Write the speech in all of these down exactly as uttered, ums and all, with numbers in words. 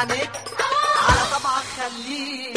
عينيك على طبعك خليك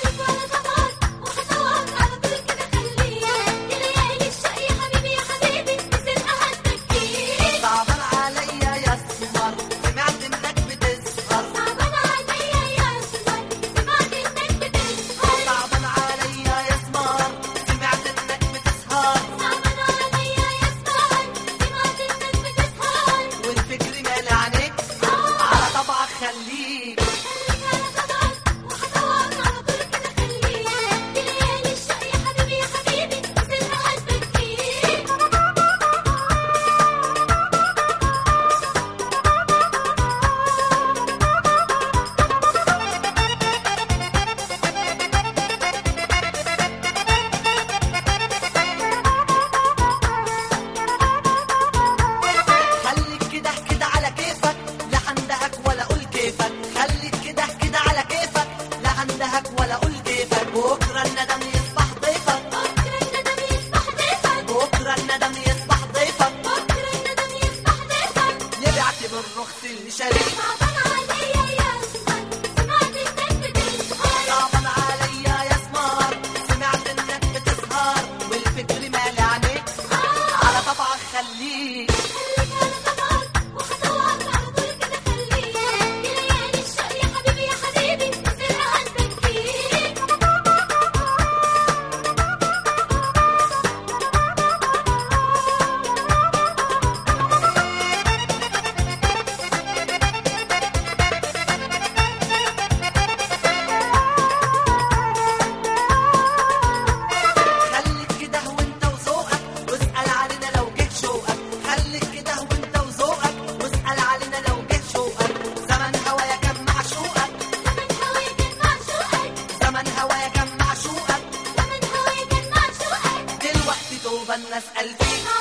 ولا قول كيفك بكره الندم يصبح ضيفك بكره الندم يصبح ضيفك بكره الندم يصبح ضيفك بكره الندم يصبح ضيفك ليه بيعتبر رخص اللي شريك صعبان عليا يا سمر سمعت انك بتسهر صعبان عليا يا سمر سمعت انك بتسهر والفكر مالي عليك على طبعك خليك الناس ألفين